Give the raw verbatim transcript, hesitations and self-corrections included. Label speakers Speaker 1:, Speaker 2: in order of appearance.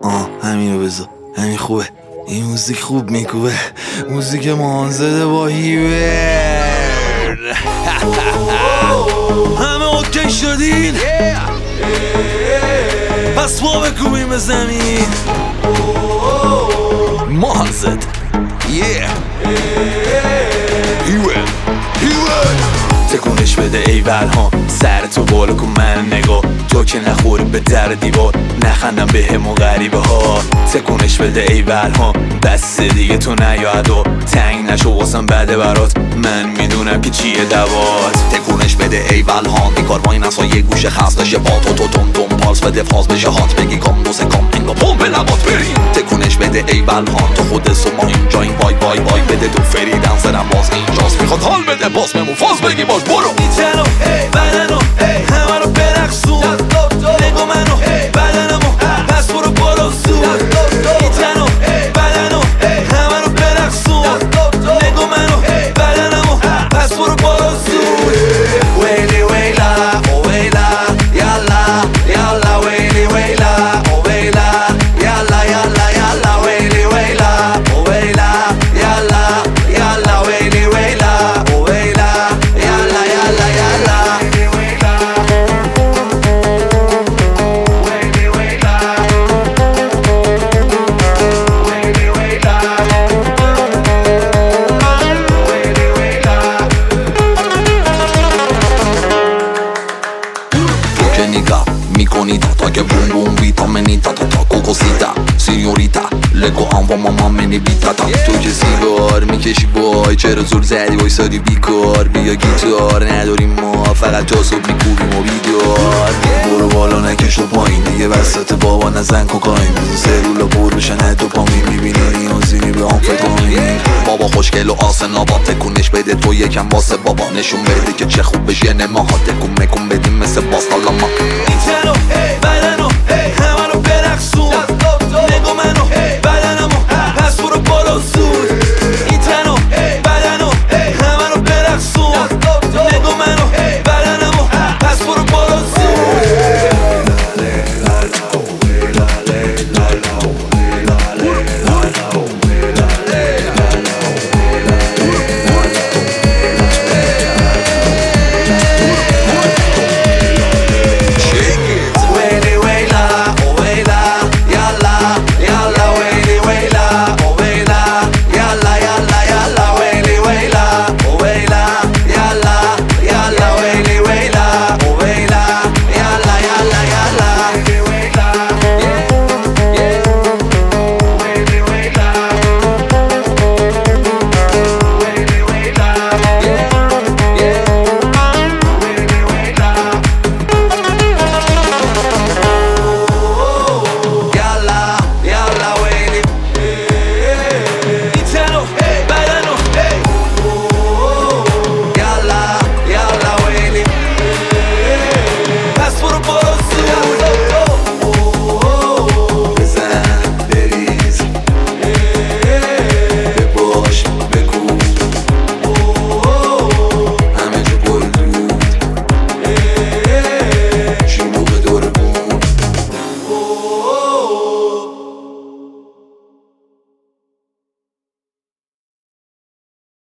Speaker 1: آه همینو بذار، همین خوبه، این موزیک خوب میکوبه، موزیک مانزده با هیوه. همه اوکی شدین؟ پس ما بکوبیم به زمین. مانزد یه هیوه هیوه. تکونش بده ای ولهام، سر تو بالا کن من نگاه، تو که نخوری به در دیوار، نخندم به همون غریبه ها. تکونش بده ای ولهام، بس دیگه تو نیاد و تنگ نشو واسم بده برات، من میدونم که چیه دوات.
Speaker 2: تکونش بده ای ولهام، این کار با این اصلا یه گوشه خست بشه با تو تو تون تون پالس بده فاز بشه هات، بگی کام دو سکام انگا پوم به لبات بریم. تکونش بده ای ولهام، تو خود سو ما اینجا این وای وای وای بده تو فریدن زرم باز اینجاست، میخواد حال بده باز بمون فاز بگی باز برو.
Speaker 1: میتنو بدنو همه رو برقصون، نگو منو بدنمو پس برو بالا زود. میتنو بدنو همه رو برقصون، نگو منو بدنمو پس برو بالا زود.
Speaker 2: ویلی ویلا او ویلا یالا یالا ویلی ویلا او ویلا یالا یالا یالا ویلی ویلا او ویلا یالا یالا ویلی ویلا او ویلا یالا یالا یالا ویلی ویلا ویلی ویلا ویلی ویلا ویلی ویلا. تو که نگاه میکنی تا تا که بوم بوم ویتامینیتا تا تا کوکوسیتا سینیوریتا لگو هم و ماما منی بیتا تا. تو که سیگار میکشی وای چرا زور زدی وایسادی بیکار، بیا گیتار نداریم ما فقط جاسوب میکوبیم و بیدار. برو بالا نکش تو پایین دیگه وسط بابا نزن کوکاین، سلولا پر بشن دوپامین، میبینی نیازی به هم فکرین. بابا خوشگل و آسنا با تکونش بده تو یکم واسه بابا، نشون بده که چه خوب بشه نماها، تکون مکون بدیم مثل باستالا ما.
Speaker 1: میتنو بدن